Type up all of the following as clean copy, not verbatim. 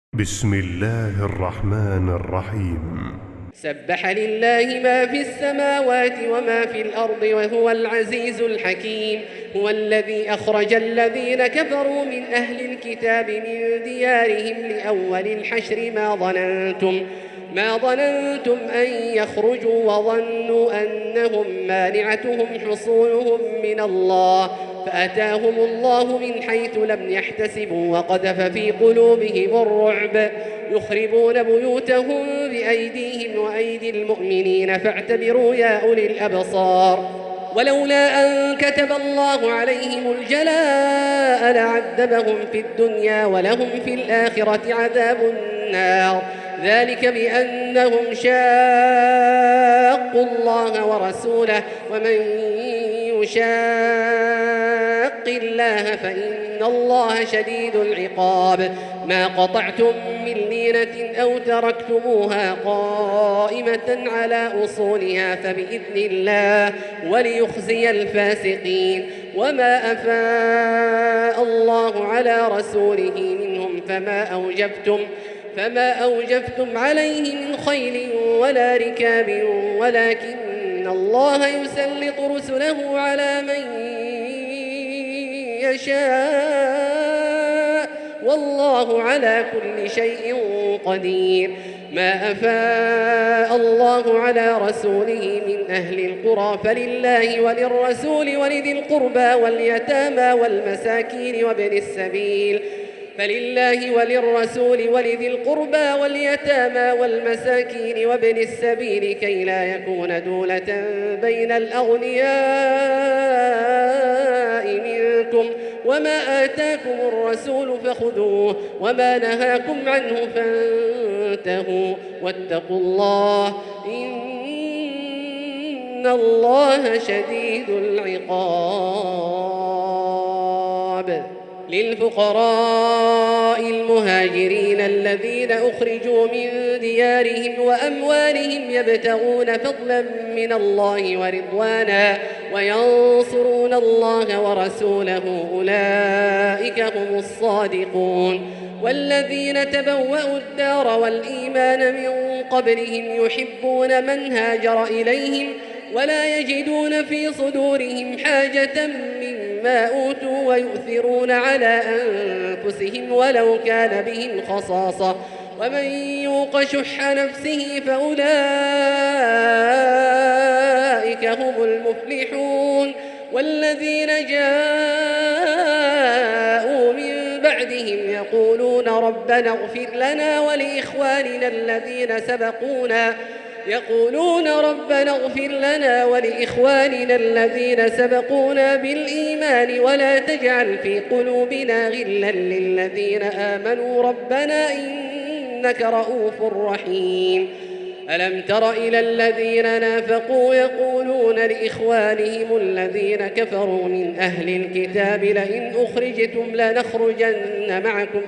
بسم الله الرحمن الرحيم. سبح لله ما في السماوات وما في الأرض وهو العزيز الحكيم. هو الذي أخرج الذين كفروا من أهل الكتاب من ديارهم لأول الحشر ما ظننتم أن يخرجوا وظنوا أنهم مانعتهم حصونهم من الله فأتاهم الله من حيث لم يحتسبوا وقذف في قلوبهم الرعب يخربون بيوتهم بأيديهم وأيدي المؤمنين فاعتبروا يا أولي الأبصار. ولولا أن كتب الله عليهم الجلاء لعذبهم في الدنيا ولهم في الآخرة عذاب النار ذلك بأنهم شاقوا الله ورسوله ومن يشاق الله فإن الله شديد العقاب. ما قطعتم من لينة أو تركتموها قائمة على أصولها فبإذن الله وليخزي الفاسقين. وما أفاء الله على رسوله منهم فما أوجفتم عليه من خيل ولا ركاب ولكن الله يسلط رسله على من يشاء والله على كل شيء قدير. ما أفاء الله على رسوله من أهل القرى فلله وللرسول ولذي القربى واليتامى والمساكين وابن السبيل كي لا يكون دولة بين الأغنياء منكم. وما آتاكم الرسول فخذوه وما نهاكم عنه فانتهوا واتقوا الله إن الله شديد العقاب. للفقراء المهاجرين الذين أخرجوا من ديارهم وأموالهم يبتغون فضلا من الله ورضوانا وينصرون الله ورسوله أولئك هم الصادقون. والذين تبوأوا الدار والإيمان من قبلهم يحبون من هاجر إليهم ولا يجدون في صدورهم حاجة مما أوتوا ويؤثرون على أنفسهم ولو كان بهم خصاصة ومن يوق شح نفسه فأولئك هم المفلحون. والذين جاءوا من بعدهم يقولون ربنا اغفر لنا ولإخواننا الذين سبقونا بالإيمان ولا تجعل في قلوبنا غلا للذين آمنوا ربنا إنك رؤوف رحيم. ألم تر إلى الذين نافقوا يقولون لإخوانهم الذين كفروا من أهل الكتاب لئن أخرجتم لنخرجن معكم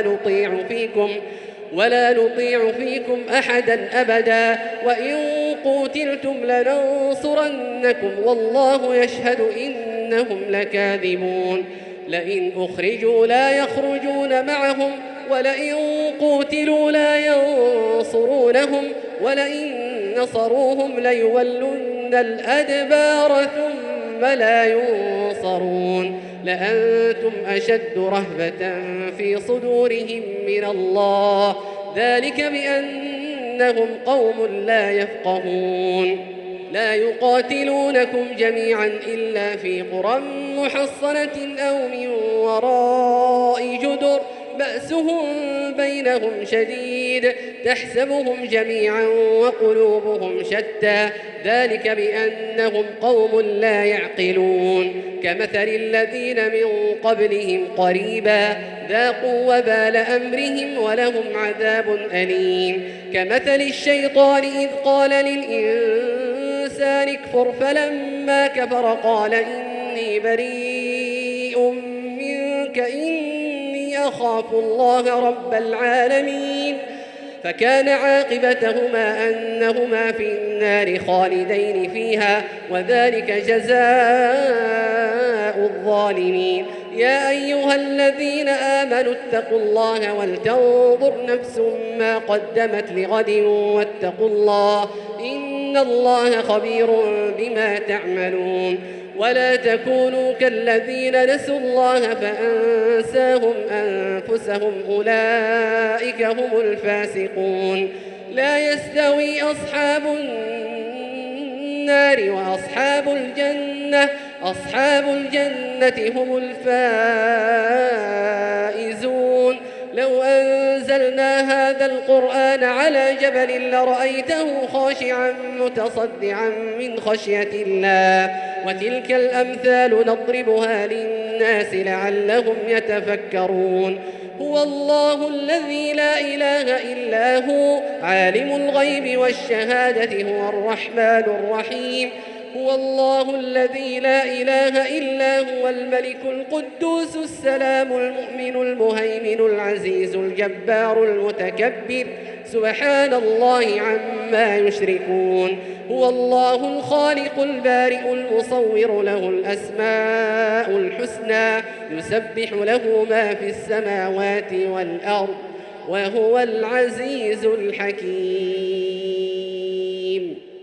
ولا نطيع فيكم أحدا أبدا وإن قوتلتم لننصرنكم والله يشهد إنهم لكاذبون. لئن أخرجوا لا يخرجون معهم ولئن قوتلوا لا ينصرونهم ولئن نصروهم ليولن الأدبار ثم لا ينصرون. لأنتم أشد رهبة في صدورهم من الله ذلك بأنهم قوم لا يفقهون. لا يقاتلونكم جميعا إلا في قرى محصنة أو من وراء جدر بأسهم بينهم شديد تحسبهم جميعا وقلوبهم شتى ذلك بأنهم قوم لا يعقلون. كمثل الذين من قبلهم قريبا ذاقوا وبال أمرهم ولهم عذاب أليم. كمثل الشيطان إذ قال للإنسان اكفر فلما كفر قال إني بريء منك إني أخاف الله رب العالمين. فكان عاقبتهما أنهما في النار خالدين فيها وذلك جزاء الظالمين. يا أيها الذين آمنوا اتقوا الله ولتنظر نفس ما قدمت لغد واتقوا الله إن الله خبير بما تعملون. ولا تكونوا كالذين نسوا الله فأنساهم أنفسهم أولئك هم الفاسقون. لا يستوي أصحاب النار وأصحاب الجنة هم الفائزون. لو أنزلنا هذا القرآن على جبل لرأيته خاشعا متصدعا من خشية الله. وتلك الأمثال نضربها للناس لعلهم يتفكرون. هو الله الذي لا إله إلا هو عالم الغيب والشهادة هو الرحمن الرحيم. هو الله الذي لا إله إلا هو الملك القدوس السلام المؤمن المهيمن العزيز الجبار المتكبر سبحان الله عما يشركون. هو الله الخالق البارئ المصور له الأسماء الحسنى يسبح له ما في السماوات والأرض وهو العزيز الحكيم.